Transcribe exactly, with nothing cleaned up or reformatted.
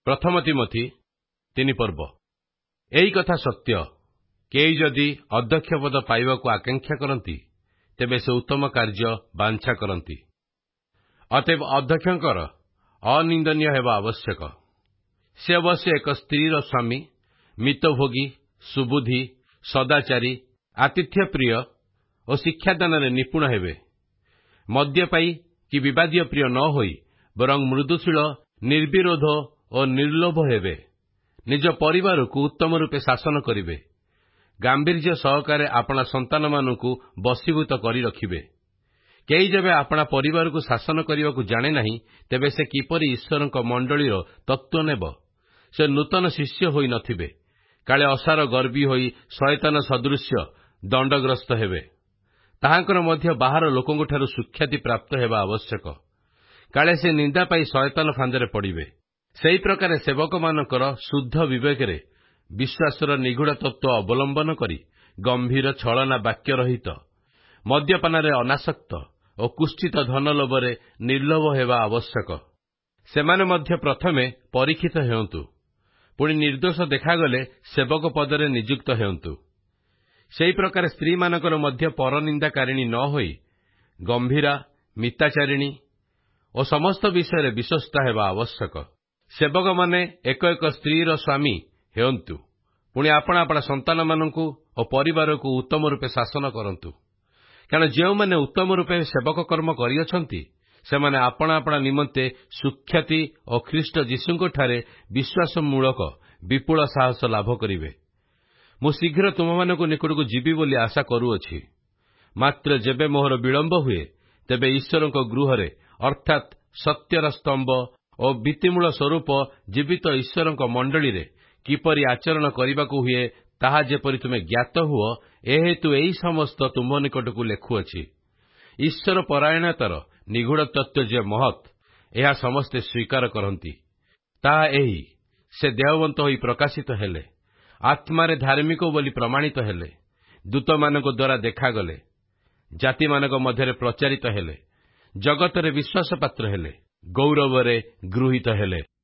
ପ୍ରଥମ ତିମୋଥୀ ତିନି ପର୍ବ। ଏହି କଥା ସତ୍ୟ, କେହି ଯଦି ଅଧ୍ୟକ୍ଷ ପଦ ପାଇବାକୁ ଆକାଂକ୍ଷା କରନ୍ତି, ତେବେ ସେ ଉତ୍ତମ କାର୍ଯ୍ୟ ବାଞ୍ଛା କରନ୍ତି। ଅତଏବ ଅଧ୍ୟକ୍ଷଙ୍କର ଅନିନ୍ଦନୀୟ ହେବା ଆବଶ୍ୟକ। ସେ ଅବଶ୍ୟ ଏକ ସ୍ତ୍ରୀର ସ୍ୱାମୀ, ମିତଭୋଗୀ, ସୁବୁଦ୍ଧି, ସଦାଚାରୀ, ଆତିଥ୍ୟପ୍ରିୟ ଓ ଶିକ୍ଷାଦାନରେ ନିପୁଣ ହେବେ। ମଦ୍ୟପାୟୀ କି ବିବାଦୀୟ ପ୍ରିୟ ନ ହୋଇ ବରଂ ମୃଦୁଶୀଳ, ନିର୍ବିରୋଧ ଓ ନିର୍ଲୋଭ ହେବେ। ନିଜ ପରିବାରକୁ ଉତ୍ତମ ରୂପେ ଶାସନ କରିବେ। ଗାମ୍ଭୀର୍ଯ୍ୟ ସହକାରେ ଆପଣା ସନ୍ତାନମାନଙ୍କୁ ବଶୀଭୂତ କରି ରଖିବେ। କେହି ଯେବେ ଆପଣା ପରିବାରକୁ ଶାସନ କରିବାକୁ ଜାଣେ ନାହିଁ, ତେବେ ସେ କିପରି ଈଶ୍ୱରଙ୍କ ମଣ୍ଡଳୀର ତତ୍ତ୍ୱ ନେବ? ସେ ନୂତନ ଶିଷ୍ୟ ହୋଇ ନଥିବେ, କାଳେ ଅସାର ଗର୍ବୀ ହୋଇ ଶୟତାନ ସଦୃଶ୍ୟ ଦଣ୍ଡଗ୍ରସ୍ତ ହେବେ। ତାହାଙ୍କର ମଧ୍ୟ ବାହାର ଲୋକଙ୍କଠାରୁ ସୁଖ୍ୟାତି ପ୍ରାପ୍ତ ହେବା ଆବଶ୍ୟକ, କାଳେ ସେ ନିନ୍ଦା ପାଇ ଶୟତାନ ଫାନ୍ଦରେ ପଡ଼ିବେ। ସେହି ପ୍ରକାର ସେବକମାନଙ୍କର ଶୁଦ୍ଧ ବିବେକରେ ବିଶ୍ୱାସର ନିଗୁଢ଼ ତତ୍ତ୍ୱ ଅବଲମ୍ବନ କରି ଗମ୍ଭୀର, ଛଳନା ବାକ୍ୟ ରହିତ, ମଦ୍ୟପାନରେ ଅନାସକ୍ତ ଓ କୁଷ୍ଠିତ ଧନଲୋଭରେ ନିର୍ଲୋଭ ହେବା ଆବଶ୍ୟକ। ସେମାନେ ମଧ୍ୟ ପ୍ରଥମେ ପରୀକ୍ଷିତ ହେଉନ୍ତୁ, ପୁଣି ନିର୍ଦ୍ଦୋଷ ଦେଖାଗଲେ ସେବକ ପଦରେ ନିଯୁକ୍ତ ହେଉନ୍ତୁ। ସେହି ପ୍ରକାର ସ୍ତ୍ରୀମାନଙ୍କର ମଧ୍ୟ ପରନିନ୍ଦାକାରିଣୀ ନ ହୋଇ ଗମ୍ଭୀରା, ମିତାଚାରିଣୀ ଓ ସମସ୍ତ ବିଷୟରେ ବିଶ୍ୱସ୍ତା ହେବା ଆବଶ୍ୟକ। ସେବକମାନେ ଏକ ଏକ ସ୍ତ୍ରୀର ସ୍ୱାମୀ ହେଉନ୍ତୁ, ପୁଣି ଆପଣା ଆପଣା ସନ୍ତାନମାନଙ୍କୁ ଓ ପରିବାରକୁ ଉତ୍ତମ ରୂପେ ଶାସନ କରନ୍ତୁ। କାରଣ ଯେଉଁମାନେ ଉତ୍ତମ ରୂପେ ସେବକ କର୍ମ କରିଅଛନ୍ତି, ସେମାନେ ଆପଣା ଆପଣା ନିମନ୍ତେ ସୁଖ୍ୟାତି ଓ ଖ୍ରୀଷ୍ଟ ଯୀଶୁଙ୍କଠାରେ ବିଶ୍ୱାସମୂଳକ ବିପୁଳ ସାହସ ଲାଭ କରିବେ। ମୁଁ ଶୀଘ୍ର ତୁମମାନଙ୍କ ନିକଟକୁ ଯିବି ବୋଲି ଆଶା କରୁଅଛି। ମାତ୍ର ଯେବେ ମୋହର ବିଳମ୍ବ ହୁଏ, ତେବେ ଈଶ୍ୱରଙ୍କ ଗୃହରେ ଅର୍ଥାତ୍ ସତ୍ୟର ସ୍ତମ୍ଭ ଓ ଭିତ୍ତିମୂଳ ସ୍ୱରୂପ ଜୀବିତ ଈଶ୍ୱରଙ୍କ ମଣ୍ଡଳୀରେ କିପରି ଆଚରଣ କରିବାକୁ ହୁଏ, ତାହା ଯେପରି ତୁମେ ଜ୍ଞାତ ହୁଅ, ଏ ହେତୁ ଏହି ସମସ୍ତ ତୁମ ନିକଟକୁ ଲେଖୁଅଛି। ଈଶ୍ୱର ପରାୟଣତାର ନିଗୁଢ଼ ତତ୍ତ୍ୱ ଯେ ମହତ୍, ଏହା ସମସ୍ତେ ସ୍ୱୀକାର କରନ୍ତି। ତାହା ଏହି, ସେ ଦେହବନ୍ତ ହୋଇ ପ୍ରକାଶିତ ହେଲେ, ଆତ୍ମାରେ ଧାର୍ମିକ ବୋଲି ପ୍ରମାଣିତ ହେଲେ, ଦୂତମାନଙ୍କ ଦ୍ୱାରା ଦେଖାଗଲେ, ଜାତିମାନଙ୍କ ମଧ୍ୟରେ ପ୍ରଚାରିତ ହେଲେ, ଜଗତରେ ବିଶ୍ୱାସପାତ୍ର ହେଲେ, ଗୌରବରେ ଗୃହୀତ ହେଲେ।